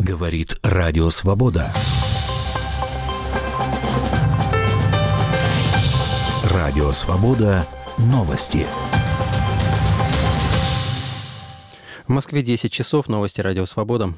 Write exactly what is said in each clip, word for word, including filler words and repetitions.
Говорит Радио Свобода. Радио Свобода. Новости. В Москве десять часов. Новости Радио Свобода.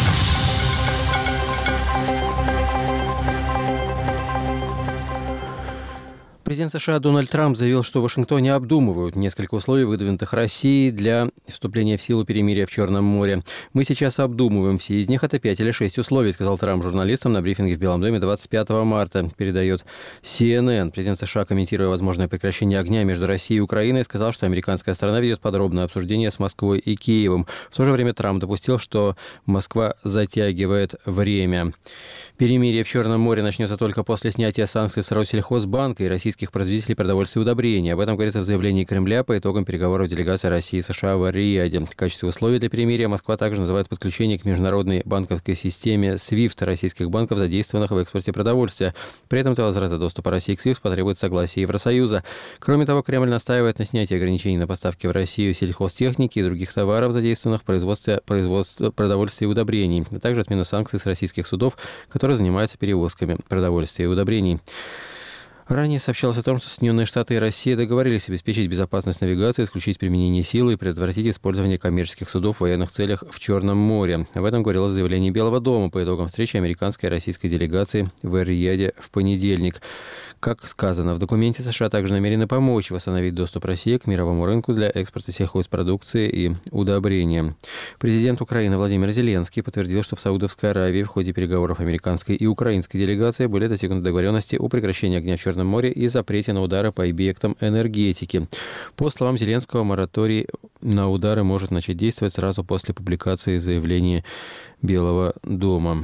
Президент США Дональд Трамп заявил, что в Вашингтоне обдумывают несколько условий, выдвинутых Россией для вступления в силу перемирия в Черном море. «Мы сейчас обдумываем все из них, это пять или шесть условий», сказал Трамп журналистам на брифинге в Белом доме двадцать пятого марта, передает си эн эн. Президент США, комментируя возможное прекращение огня между Россией и Украиной, сказал, что американская сторона ведет подробное обсуждение с Москвой и Киевом. В то же время Трамп допустил, что Москва затягивает время. Перемирие в Черном море начнется только после снятия санкций с Россельхозбанка и российских производителей продовольствия и удобрений. Об этом говорится в заявлении Кремля по итогам переговоров делегации России и США в Ар-Рияде. В качестве условий для перемирия Москва также называет подключение к международной банковской системе свифт российских банков, задействованных в экспорте продовольствия. При этом для возврата доступа России к свифт потребует согласия Евросоюза. Кроме того, Кремль настаивает на снятии ограничений на поставки в Россию сельхозтехники и других товаров, задействованных в производстве, производстве продовольствия и удобрений, а также отмену санкций с российских судов, которые занимаются перевозками продовольствия и удобрений. Ранее сообщалось о том, что Соединенные Штаты и Россия договорились обеспечить безопасность навигации, исключить применение силы и предотвратить использование коммерческих судов в военных целях в Черном море. Об этом говорилось в заявлении Белого дома по итогам встречи американской и российской делегации в Ар-Рияде в понедельник. Как сказано в документе, США также намерены помочь восстановить доступ России к мировому рынку для экспорта сельхозпродукции и удобрения. Президент Украины Владимир Зеленский подтвердил, что в Саудовской Аравии в ходе переговоров американской и украинской делегации были достигнуты договоренности о прекращении огня в Черном море и запрете на удары по объектам энергетики. По словам Зеленского, мораторий на удары может начать действовать сразу после публикации заявления Белого дома.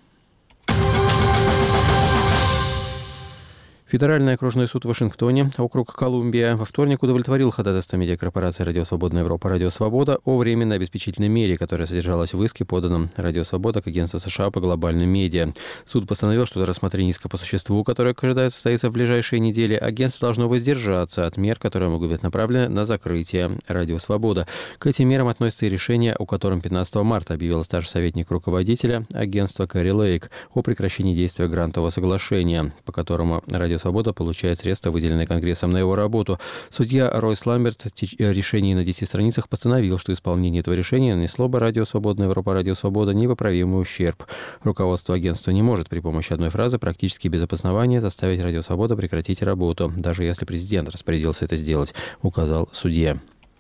Федеральный окружной суд в Вашингтоне, округ Колумбия, во вторник удовлетворил ходатайство медиакорпорации «Радио Свобода Европа» «Радио Свобода» о временной обеспечительной мере, которая содержалась в иске, поданном «Радио Свобода» к агентству США по глобальным медиа. Суд постановил, что до рассмотрения иска по существу, которое ожидается состоится в ближайшие недели, агентство должно воздержаться от мер, которые могут быть направлены на закрытие «Радио Свобода». К этим мерам относится и решение, о котором пятнадцатого марта объявила старший советник руководителя агентства Кэрри Лейк о прекращении действия грантового соглашения, по которому «Радио Свобода» получает средства, выделенные Конгрессом на его работу. Судья Ройс Ламберт в решении на десяти страницах постановил, что исполнение этого решения нанесло бы «Радио Свобода Европа», «Радио Свобода» непоправимый ущерб. Руководство агентства не может при помощи одной фразы практически без опознавания заставить «Радио Свобода» прекратить работу, даже если президент распорядился это сделать, указал судья.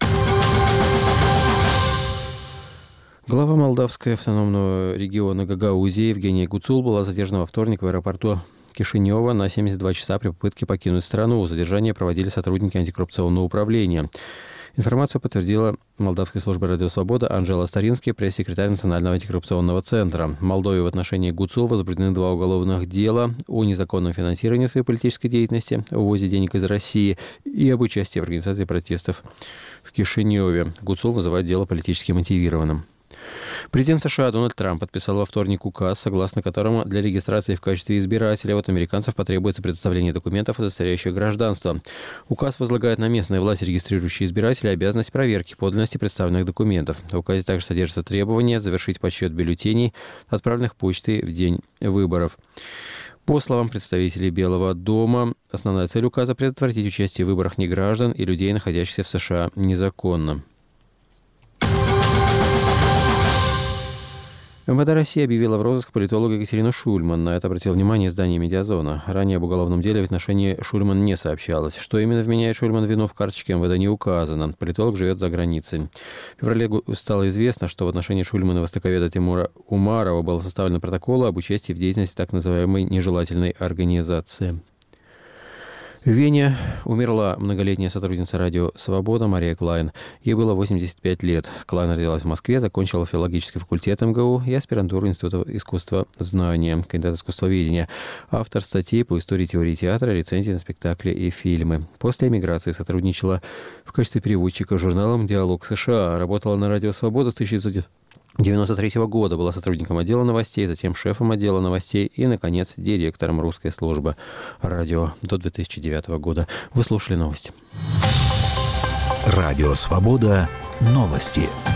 Глава Молдавского автономного региона Гагаузии Евгения Гуцул была задержана во вторник в аэропорту Кишинева на семьдесят два часа при попытке покинуть страну. Задержание проводили сотрудники антикоррупционного управления. Информацию подтвердила Молдавская служба «Радио Свобода» Анжела Старинский, пресс-секретарь Национального антикоррупционного центра. В Молдове в отношении Гуцул возбуждены два уголовных дела о незаконном финансировании своей политической деятельности, о ввозе денег из России и об участии в организации протестов в Кишиневе. Гуцул называет дело политически мотивированным. Президент США Дональд Трамп подписал во вторник указ, согласно которому для регистрации в качестве избирателя от американцев потребуется представление документов, удостоверяющих гражданство. Указ возлагает на местные власти, регистрирующие избирателя, обязанность проверки подлинности представленных документов. В указе также содержится требование завершить подсчет бюллетеней, отправленных почтой в день выборов. По словам представителей Белого дома, основная цель указа – предотвратить участие в выборах неграждан и людей, находящихся в США незаконно. эм вэ дэ России объявила в розыск политолога Екатерину Шульман. На это обратил внимание издание «Медиазона». Ранее об уголовном деле в отношении Шульман не сообщалось. Что именно вменяет Шульман вину, в карточке эм вэ дэ не указано. Политолог живет за границей. В феврале стало известно, что в отношении Шульмана и востоковеда Тимура Умарова был составлен протокол об участии в деятельности так называемой нежелательной организации. В Вене умерла многолетняя сотрудница «Радио Свобода» Мария Клайн. Ей было восемьдесят пять лет. Клайн родилась в Москве, закончила филологический факультет эм гэ у и аспирантуру Института искусства знания, кандидат искусствоведения. Автор статей по истории теории театра, рецензий на спектакли и фильмы. После эмиграции сотрудничала в качестве переводчика с журналом «Диалог США». Работала на «Радио Свобода» с тысяча девятьсот девяносто третьего года, была сотрудником отдела новостей, затем шефом отдела новостей и, наконец, директором русской службы радио до две тысячи девятого года. Вы слушали новости. Радио Свобода. Новости.